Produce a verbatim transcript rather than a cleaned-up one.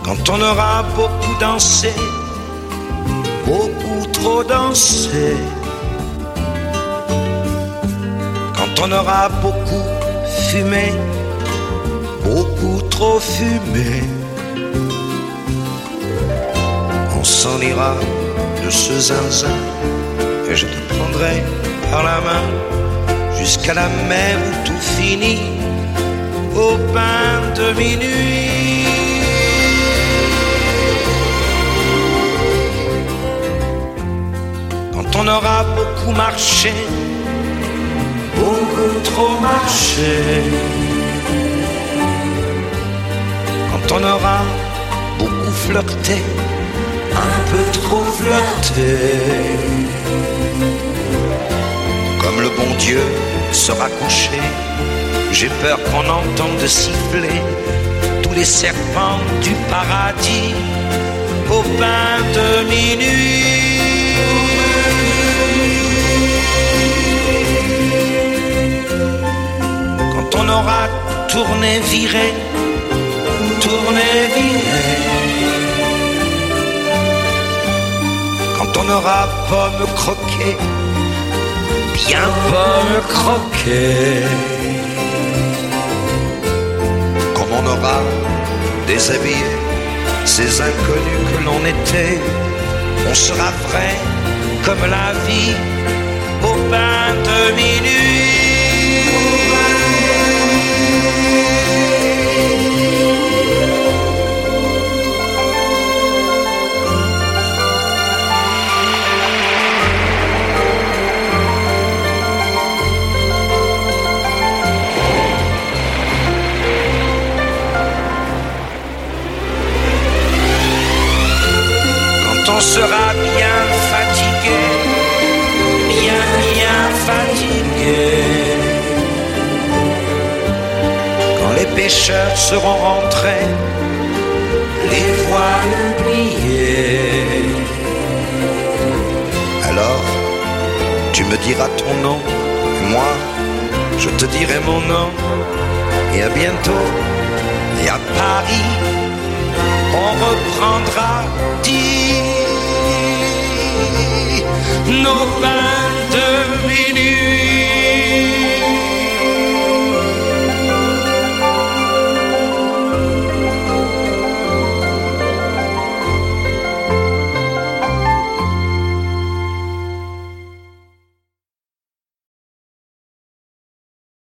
Quand on aura beaucoup dansé, beaucoup trop dansé, quand on aura beaucoup fumé, beaucoup trop fumé, on s'en ira de ce zinzin et je te prendrai par la main jusqu'à la mer où tout finit au pain de minuit. Quand on aura beaucoup marché, beaucoup trop marché, quand on aura beaucoup flirté, un peu trop flirté, comme le bon Dieu sera couché, j'ai peur qu'on entende siffler tous les serpents du paradis au pain de minuit. Quand on aura tourné, viré, tourné, viré, quand on aura pomme croquée, bien pomme croquée, comme on aura déshabillé ces inconnus que l'on était, on sera vrai comme la vie au pain de minuit. On sera bien fatigué, bien, bien fatigué. Quand les pêcheurs seront rentrés, les voiles pliées, alors tu me diras ton nom, et moi je te dirai mon nom. Et à bientôt, et à Paris, on reprendra dit nos pains.